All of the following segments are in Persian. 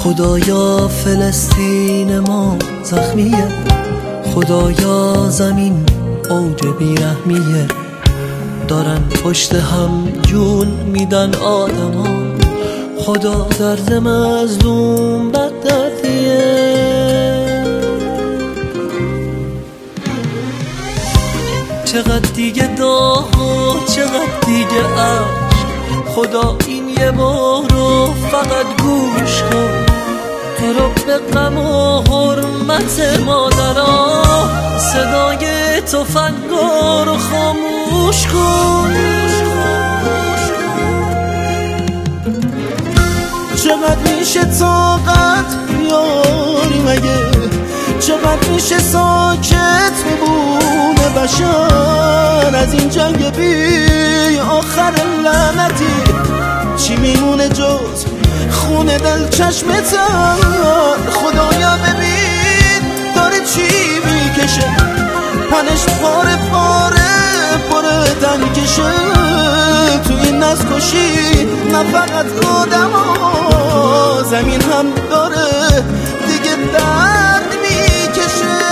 خدایا فلسطین ما زخمیه، خدایا زمین اوج بیرحمیه، دارن پشت هم جون میدن آدما، خدا درد مظلوم بد دردیه. چقدر دیگه داغ و چقدر دیگه عشق، خدا این یه بارو فقط گوش کن، تو رو به غم و حرمت مادرها، صدای تفنگا رو خاموش کن. چقدر میشه طاقت بیاری مگه، چقدر میشه ساکت بمونه بشر از این جنگ بی آخر لعنتی؟ چی میمونه جز خون دل چشم تر؟ خدایا ببین داره چی میکشه، پنش پاره پاره پاره تنکشه، تو این نسکشی نه فقط آدم ها، زمین هم داره دیگه درد میکشه.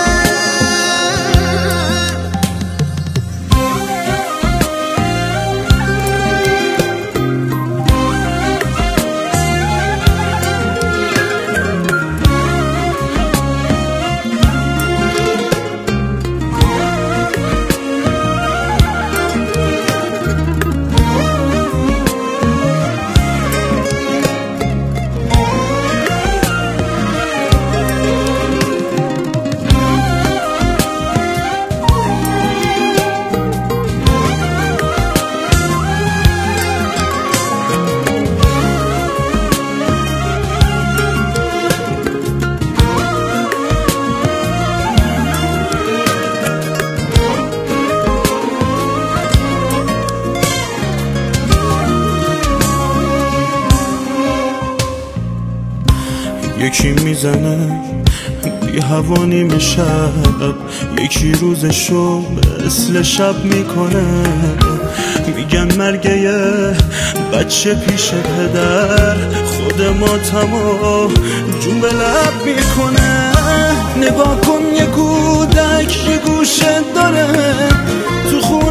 یکی میزنه بی هوا نیمه شب، یکی روزشو مثل شب میکنه، میگن مرگ یه بچه پیش پدر، خود ماتمو جون به لب میکنه. نگاه کن یه کودک یه گوشه داره تو